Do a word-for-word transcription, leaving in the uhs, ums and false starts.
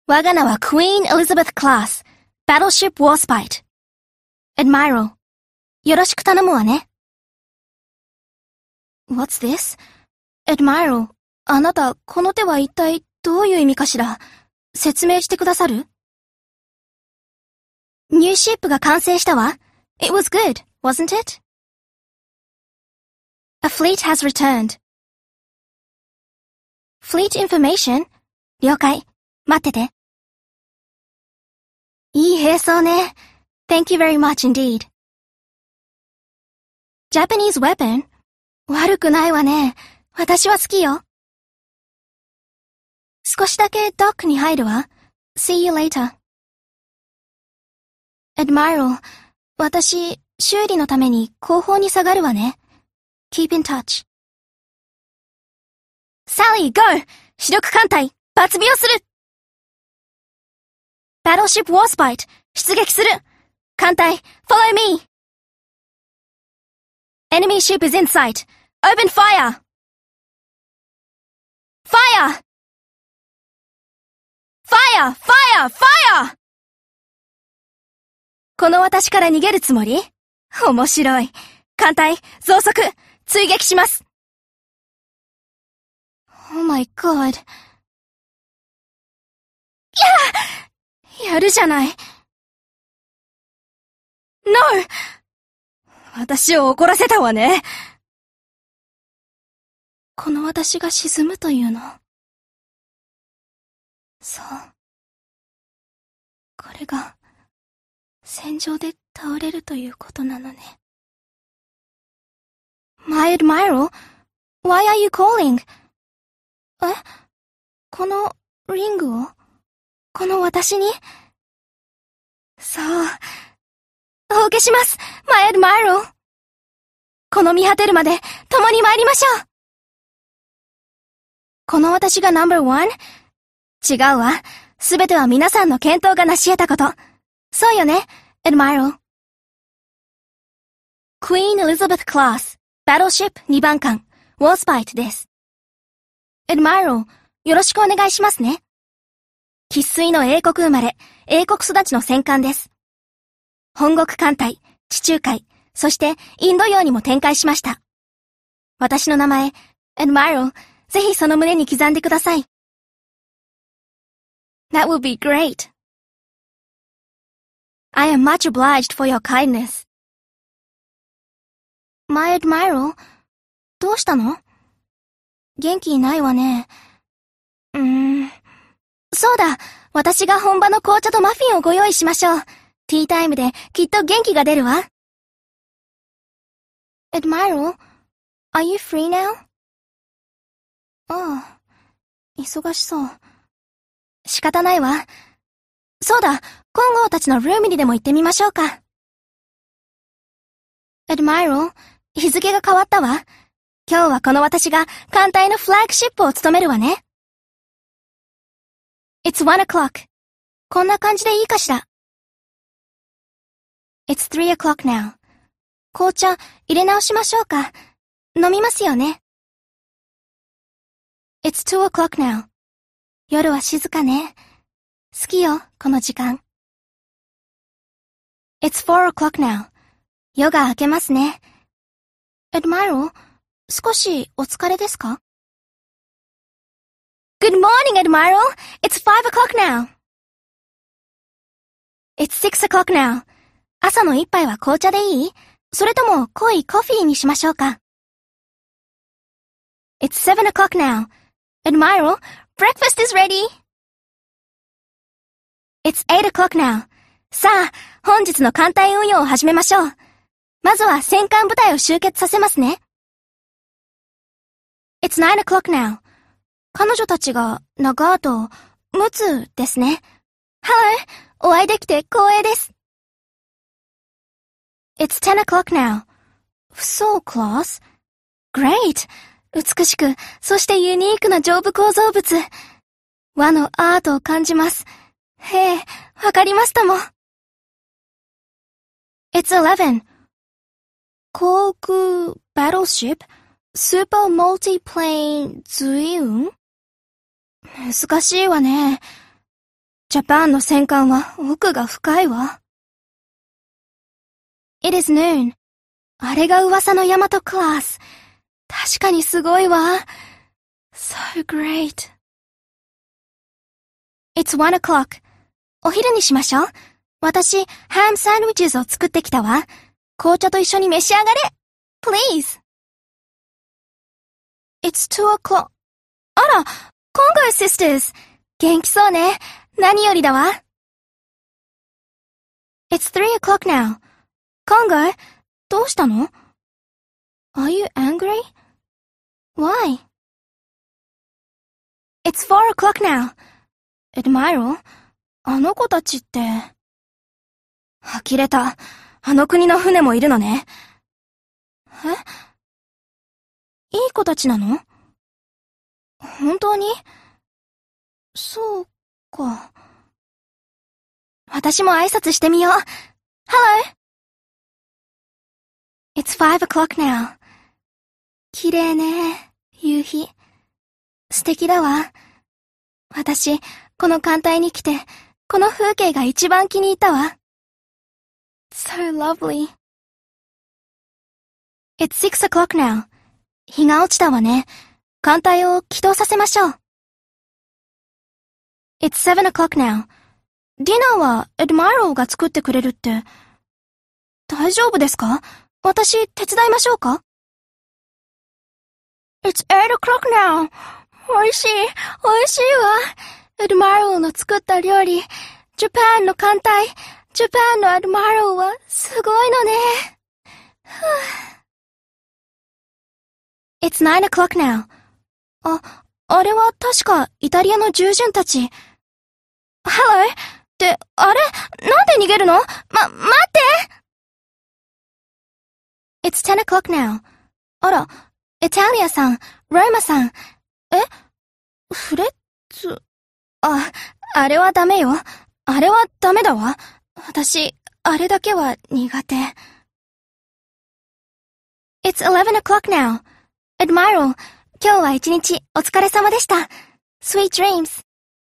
我が名は Queen Elizabeth Class Battleship Warspite Admiral よろしく頼むわね。What's this? Admiral あなた、この手は一体どういう意味かしら？説明してくださる？ニューシップが完成したわ。It was good, wasn't it? A fleet has returned. Fleet information? 了解。待ってて。いい兵装ね。Thank you very much indeed. Japanese weapon? 悪くないわね。私は好きよ。少しだけドックに入るわ。See you later. Admiral, 私、修理のために後方に下がるわね。Keep in touch. Sally, go! 主力艦隊、抜尾をする Battleship Warspite, 出撃する艦隊、follow me! Enemy ship is in sight. Open fire! Fire! Fire! Fire! Fire! この私から逃げるつもり？面白い。艦隊、増速、追撃します。Oh my god. や、やるじゃない。No! 私を怒らせたわね。この私が沈むというの？そう。これが、戦場で倒れるということなのね。My Admiral? Why are you calling? え？このリングを？この私に？そう。お受けします My Admiral! この見果てるまで共に参りましょう。この私がナンバーワン？違うわ。すべては皆さんの健闘が成し得たこと。そうよね、Admiral。Queen Elizabeth Class Battleship にばん艦 Warspite です。Admiral、よろしくお願いしますね。生粋の英国生まれ、英国育ちの戦艦です。本国艦隊、地中海、そしてインド洋にも展開しました。私の名前、Admiral、ぜひその胸に刻んでください。That would be great. I am much obliged for your kindness. My Admiral, どうしたの？元気ないわね。うーん。そうだ、私が本場の紅茶とマフィンをご用意しましょう。ティータイムできっと元気が出るわ。Admiral, are you free now? ああ、忙しそう。仕方ないわ。そうだ、金剛たちのルームにでも行ってみましょうか。Admiral、日付が変わったわ。今日はこの私が艦隊のフラッグシップを務めるわね。It's one o'clock. こんな感じでいいかしら。It's three o'clock now. 紅茶入れ直しましょうか。飲みますよね。It's two o'clock now. 夜は静かね。好きよ、この時間。It's four o'clock now. 夜が明けますね。Admiral、少しお疲れですか？ Good morning, Admiral. It's five o'clock now. It's six o'clock now. 朝の一杯は紅茶でいい？それとも濃いコーヒーにしましょうか？ It's seven o'clock now. Admiral, breakfast is ready. It's eight o'clock now. さあ、本日の艦隊運用を始めましょう。まずは戦艦部隊を集結させますね。It's nine o'clock now. 彼女たちが長とムツですね。Hello, お会いできて光栄です。It's ten o'clock now. So close. Great. 美しく、そしてユニークな上部構造物。和のアートを感じます。へえ、わかりますとも。It's eleven. 航空 battleship super multiplane 随運？難しいわね。 ジャパンの戦艦は奥が深いわ。It is noon. あれが噂のヤマトクラス。確かにすごいわ。So great. It's one o'clock. お昼にしましょう。私、ハムサンドイッチを作ってきたわ。紅茶と一緒に召し上がれ。Please. It's two o'clock. あら、Congo sisters. 元気そうね。何よりだわ。It's three o'clock now. Congo, どうしたの？ Are you angry? Why? It's four o'clock now. Admiral, あの子たちって。呆れた。あの国の船もいるのね。え？いい子たちなの？本当に？そうか。私も挨拶してみよう。Hello! It's five o'clock now. 綺麗ね、夕日。素敵だわ。私、この艦隊に来て、この風景が一番気に入ったわ。So lovely. It's six o'clock now. 日が落ちたわね。艦隊を起動させましょう。It's seven o'clock now. ディナーはエドマイローが作ってくれるって。大丈夫ですか？私、手伝いましょうか？ It's eight o'clock now. おいしい、おいしいわ。エドマイローの作った料理。ジャパンの艦隊。ジャパンのエドマイローはすごいのね。It's nine o'clock now. あ、あれは確かイタリアの従順たち。Hello? って、あれ？なんで逃げるの？ま、待って！ It's ten o'clock now. あら、イタリアさん、ローマさん。え？フレッツ？あ、あれはダメよ。あれはダメだわ。私、あれだけは苦手。It's eleven o'clock now. Admiral, 今日は一日お疲れ様でした。Sweet dreams.